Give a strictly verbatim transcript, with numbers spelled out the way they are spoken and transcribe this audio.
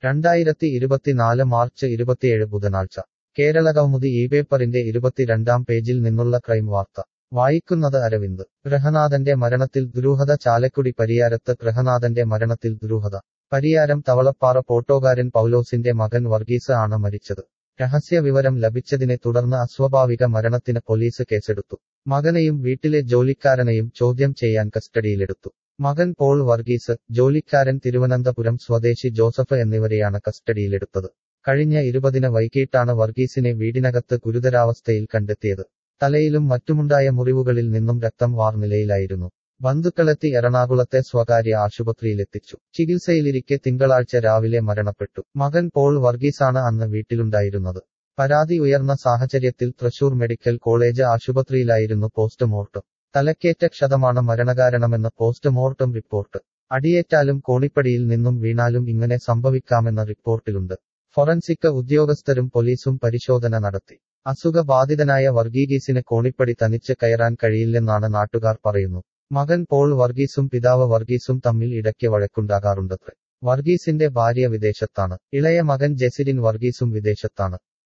രണ്ടായിരത്തി ഇരുപത്തിനാല് മാർച്ച് ഇരുപത്തിയേഴ് ബുധനാഴ്ച കേരള കൗമുദി ഈ പേപ്പറിന്റെ ഇരുപത്തിരണ്ടാം പേജിൽ നിന്നുള്ള ക്രൈം വാർത്ത വായിക്കുന്നത് അരവിന്ദ് ഗൃഹനാഥന്റെ മരണത്തിൽ ദുരൂഹത ചാലക്കുടി പരിയാരത്ത് ഗൃഹനാഥന്റെ മരണത്തിൽ ദുരൂഹത പരിയാരം തവളപ്പാറ പോട്ടോകാരൻ പൗലോസിന്റെ മകൻ വർഗീസ് ആണ് മരിച്ചത് രഹസ്യ വിവരം ലഭിച്ചതിനെ തുടർന്ന് അസ്വാഭാവിക മരണത്തിന് പോലീസ് കേസെടുത്തു മകനെയും വീട്ടിലെ ജോലിക്കാരനെയും ചോദ്യം ചെയ്യാൻ കസ്റ്റഡിയിലെടുത്തു മകൻ പോൾ വർഗീസ് ജോലിക്കാരൻ തിരുവനന്തപുരം സ്വദേശി ജോസഫ് എന്നിവരെയാണ് കസ്റ്റഡിയിലെടുത്തത് കഴിഞ്ഞ ഇരുപതിന് വൈകിട്ടാണ് വർഗീസിനെ വീടിനകത്ത് ഗുരുതരാവസ്ഥയിൽ കണ്ടെത്തിയത് തലയിലും മറ്റുമുണ്ടായ മുറിവുകളിൽ നിന്നും രക്തം വാർനിലയിലായിരുന്നു ബന്ധുക്കളെത്തി എറണാകുളത്തെ സ്വകാര്യ ആശുപത്രിയിലെത്തിച്ചു ചികിത്സയിലിരിക്കെ തിങ്കളാഴ്ച രാവിലെ മരണപ്പെട്ടു മകൻ പോൾ വർഗീസാണ് അന്ന് വീട്ടിലുണ്ടായിരുന്നത് പരാതി ഉയർന്ന സാഹചര്യത്തിൽ തൃശൂർ മെഡിക്കൽ കോളേജ് ആശുപത്രിയിലായിരുന്നു പോസ്റ്റ്മോർട്ടം തലക്കേറ്റ ക്ഷതമാണ് മരണകാരണമെന്ന് പോസ്റ്റ്മോർട്ടം റിപ്പോർട്ട് അടിയേറ്റാലും കോണിപ്പടിയിൽ നിന്നും വീണാലും ഇങ്ങനെ സംഭവിക്കാമെന്ന റിപ്പോർട്ടിലുണ്ട് ഫോറൻസിക് ഉദ്യോഗസ്ഥരും പോലീസും പരിശോധന നടത്തി അസുഖബാധിതനായ വർഗീസിന് കോണിപ്പടി തനിച്ച് കയറാൻ കഴിയില്ലെന്നാണ് നാട്ടുകാർ പറയുന്നു മകൻ പോൾ വർഗീസും പിതാവ് വർഗീസും തമ്മിൽ ഇടയ്ക്ക് വഴക്കുണ്ടാകാറുണ്ടത്രേ വർഗീസിന്റെ ഭാര്യ വിദേശത്താണ് ഇളയ മകൻ ജെസിഡിൻ വർഗീസും വിദേശത്താണ്